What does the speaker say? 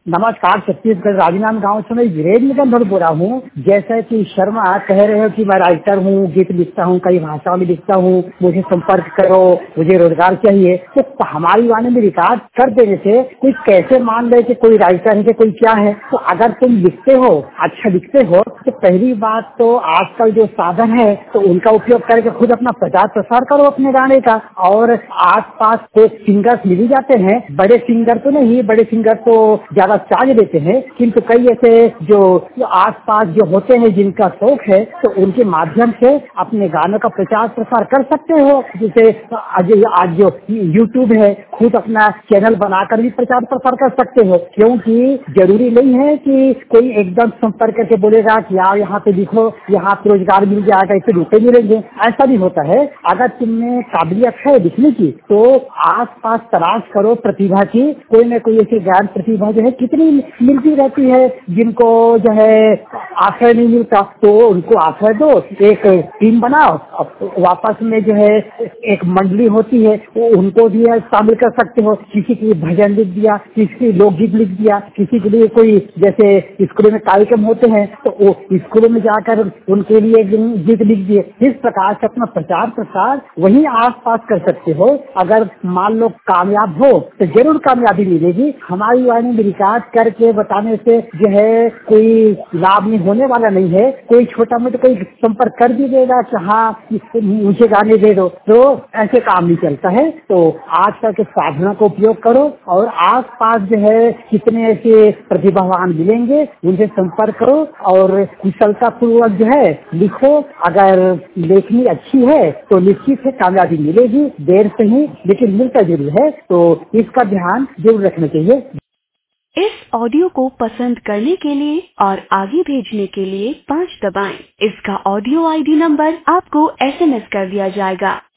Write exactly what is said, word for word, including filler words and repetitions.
नमस्कार, छत्तीसगढ़ राजनांद गांव से मैं वीरेंद्र निगम बोल रहा हूँ। जैसा कि शर्मा कह रहे हो कि मैं राइटर हूँ, गीत लिखता हूँ, कई भाषाओं में लिखता हूँ, मुझे संपर्क करो, मुझे रोजगार चाहिए। तो हमारी वाणी में रिकॉर्ड कर देने से कोई कैसे मान ले कि कोई राइटर है कि कोई क्या है। तो अगर तुम लिखते हो, अच्छा लिखते हो, तो पहली बात तो आजकल जो साधन है तो उनका उपयोग करके खुद अपना प्रचार प्रसार करो अपने गाने का। और आस पास को सिंगर्स मिल जाते हैं, बड़े सिंगर तो नहीं, बड़े सिंगर तो ज्यादा चार्ज देते हैं, किंतु कई ऐसे जो आस पास जो होते हैं जिनका शौक है तो उनके माध्यम से अपने गानों का प्रचार प्रसार कर सकते हो। जैसे आज आज जो यूट्यूब है, खुद अपना चैनल बनाकर भी प्रचार प्रसार कर सकते हो, क्योंकि जरूरी नहीं है कि कोई एकदम संपर्क करके बोलेगा कि आओ यहाँ पे लिखो, यहाँ पे रोजगार मिल जाएगा, इससे रुपए मिलेंगे। ऐसा भी होता है। अगर तुमने काबिलियत है लिखने की तो आस पास तलाश करो प्रतिभा की। कोई न कोई ऐसी ज्ञान प्रतिभा जो है कितनी मिलती रहती है, जिनको जो है आश्रय नहीं मिलता तो उनको आश्रय दो, एक टीम बनाओ। वापस में जो है एक मंडली होती है, वो उनको भी शामिल कर सकते हो। किसी के लिए भजन लिख दिया, किसी के लोकगीत लिख दिया, किसी के लिए कोई जैसे स्कूलों में कार्यक्रम होते हैं तो वो स्कूलों में जाकर उनके लिए गीत लिख दिए। इस प्रकार से अपना प्रचार प्रसार वही आस पास कर सकते हो। अगर मान लो कामयाब हो तो जरूर कामयाबी मिलेगी। हमारी वाणी में रिकॉर्ड करके बताने से जो है कोई लाभ नहीं होने वाला नहीं है। कोई छोटा मोटा कोई संपर्क कर भी देगा कि हाँ मुझे गाने दे दो, तो ऐसे काम नहीं चलता है। तो आजकल के साधनों का उपयोग करो और आस पास जो है कितने ऐसे प्रतिभावान मिलेंगे, उनसे संपर्क करो और कुशलता पूर्वक जो है लिखो। अगर लेखनी अच्छी है तो निश्चित है कामयाबी मिलेगी, देर से ही लेकिन मिलता जरूर है। तो इसका ध्यान जरूर रखना चाहिए। इस ऑडियो को पसंद करने के लिए और आगे भेजने के लिए पाँच दबाएं। इसका ऑडियो आईडी नंबर आपको एसएमएस कर दिया जाएगा।